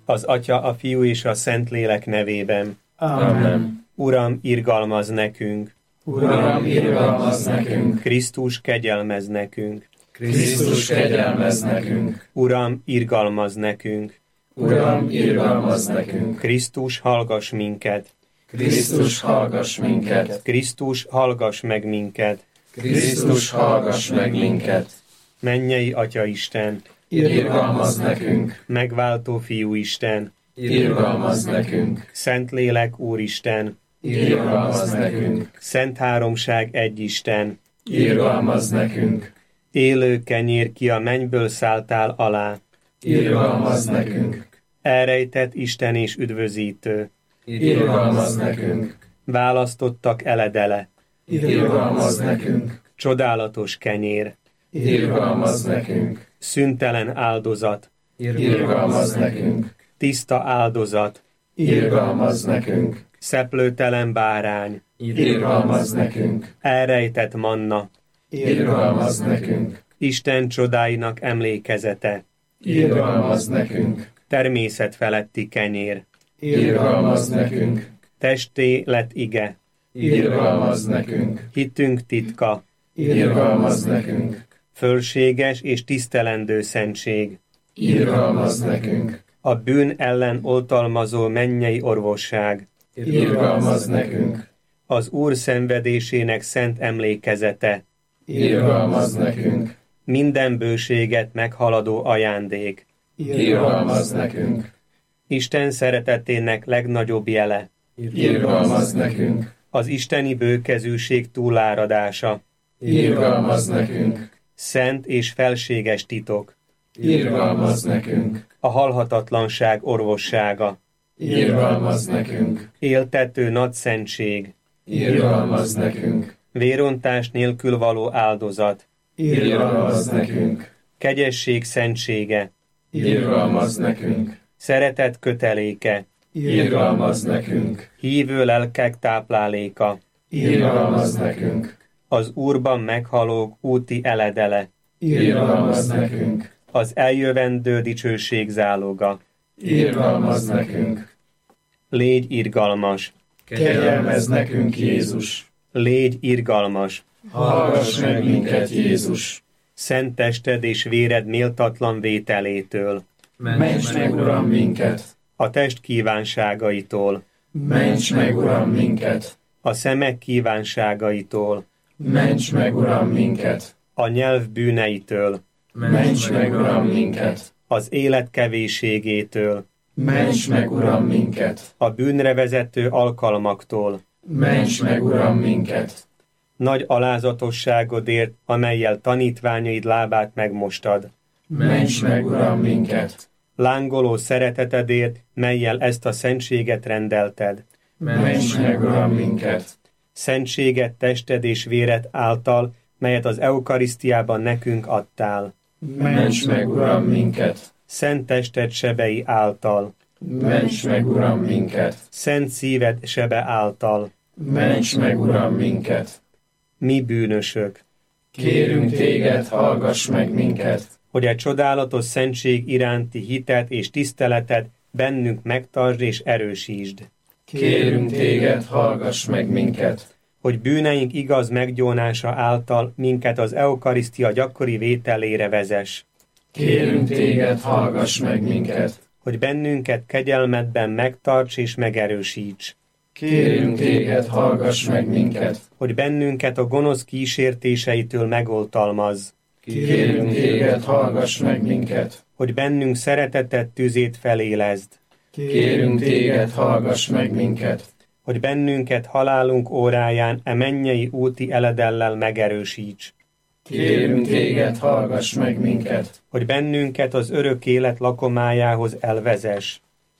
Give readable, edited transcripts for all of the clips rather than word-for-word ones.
Az Atya, a Fiú és a Szentlélek nevében. Amen. Uram, irgalmazz nekünk. Uram, irgalmazz nekünk. Krisztus, kegyelmezz nekünk. Krisztus, kegyelmezz nekünk. Uram, irgalmazz nekünk. Uram, irgalmazz nekünk. Krisztus, hallgass minket. Krisztus, hallgass minket. Krisztus, hallgass meg minket. Krisztus, hallgass meg minket. Mennyei Atya Isten, Irgalmazz nekünk. megváltó Fiú Isten, Irgalmazz nekünk. Szentlélek Úristen, Irgalmazz nekünk. Szent Háromság egy Isten, Irgalmazz nekünk. élő kenyér, ki a mennyből szálltál alá, Irgalmazz nekünk. elrejtett Isten és üdvözítő, Irgalmazz nekünk. választottak eledele, Irgalmazz nekünk. csodálatos kenyér, Irgalmazz nekünk. szüntelen áldozat, Irgalmazz nekünk. tiszta áldozat, Irgalmazz nekünk. szeplőtelen bárány, Irgalmazz nekünk. elrejtett manna, Irgalmazz nekünk. Isten csodáinak emlékezete, Irgalmazz nekünk. természet feletti kenyér, Irgalmazz nekünk. testé lett ige, Irgalmazz nekünk. hitünk titka, Irgalmazz nekünk. fölséges és tisztelendő szentség, Irgalmazz nekünk. a bűn ellen oltalmazó mennyei orvosság, Irgalmazz nekünk. az Úr szenvedésének szent emlékezete, Irgalmazz nekünk. minden bőséget meghaladó ajándék, Irgalmazz nekünk. Isten szeretetének legnagyobb jele, Irgalmazz nekünk. az isteni bőkezűség túláradása, Irgalmazz nekünk. szent és felséges titok, Irgalmazz nekünk. a halhatatlanság orvossága, Irgalmazz nekünk. éltető nagyszentség, Irgalmazz nekünk. vérontás nélkül való áldozat, Irgalmazz nekünk. kegyesség szentsége, Irgalmazz nekünk. szeretet köteléke, Irgalmazz nekünk. hívő lelkek tápláléka, Irgalmaz nekünk. az Úrban meghalók úti eledele, Irgalmaz nekünk. az eljövendő dicsőség záloga. Irgalmaz nekünk. Légy irgalmas, Kegyelmezz nekünk, Jézus. légy irgalmas, Hallgass meg minket, Jézus. szent tested és véred méltatlan vételétől, Ments meg, Uram, minket. a test kívánságaitól, Ments meg, Uram, minket. a szemek kívánságaitól, Ments meg, Uram, minket. a nyelv bűneitől, Ments meg, Uram, minket. az élet kevésségétől, Ments meg, Uram, minket. a bűnre vezető alkalmaktól, Ments meg, Uram, minket. nagy alázatosságodért, amellyel tanítványaid lábát megmostad, Ments meg, Uram, minket. lángoló szeretetedért, mellyel ezt a szentséget rendelted, Ments meg, Uram, minket. szentséget tested és véred által, melyet az eukarisztiában nekünk adtál, Ments meg, Uram, minket. szent tested sebei által, Ments meg, Uram, minket. szent szíved sebe által, Ments meg, Uram, minket. mi bűnösök, Kérünk téged, hallgass meg minket. hogy a csodálatos szentség iránti hitet és tiszteletet bennünk megtartsd és erősítsd, Kérünk téged, hallgass meg minket. hogy bűneink igaz meggyónása által minket az eukarisztia gyakori vételére vezess, Kérünk téged, hallgass meg minket. hogy bennünket kegyelmedben megtarts és megerősíts, Kérünk téged, hallgass meg minket. hogy bennünket a gonosz kísértéseitől megoltalmazz, Kérünk téged, hallgass meg minket. hogy bennünk szeretetet tüzét felélezd, Kérünk téged, hallgass meg minket. hogy bennünket halálunk óráján e mennyei úti eledellel megerősíts, Kérünk téged, hallgass meg minket. hogy bennünket az örök élet lakomájához elvezess.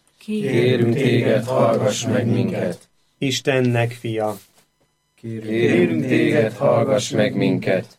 Kérünk téged, hallgass meg minket. Istennek fia, Kérünk téged, hallgass meg minket.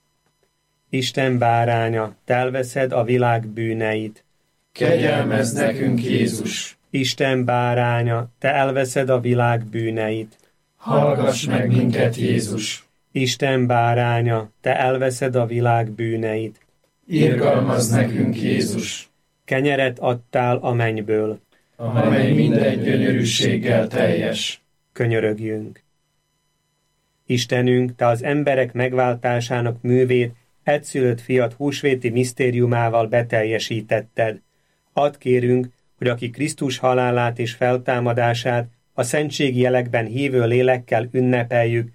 Isten báránya, te elveszed a világ bűneit. Kegyelmezz nekünk, Jézus. Isten báránya, te elveszed a világ bűneit. Hallgass meg minket, Jézus. Isten báránya, te elveszed a világ bűneit. Irgalmazz nekünk, Jézus. Kenyeret adtál a mennyből, amely minden gyönyörűséggel teljes. Könyörögjünk. Istenünk, Te az emberek megváltásának művét egyszülött fiat húsvéti misztériumával beteljesítetted. Add kérünk, hogy aki Krisztus halálát és feltámadását a szentségi jelekben hívő lélekkel ünnepeljük,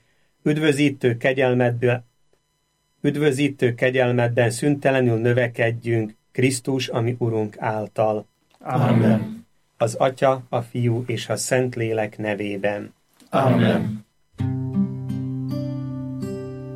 üdvözítő kegyelmedben szüntelenül növekedjünk Krisztus, ami Urunk által. Amen. Az Atya, a Fiú és a Szentlélek nevében. Amen.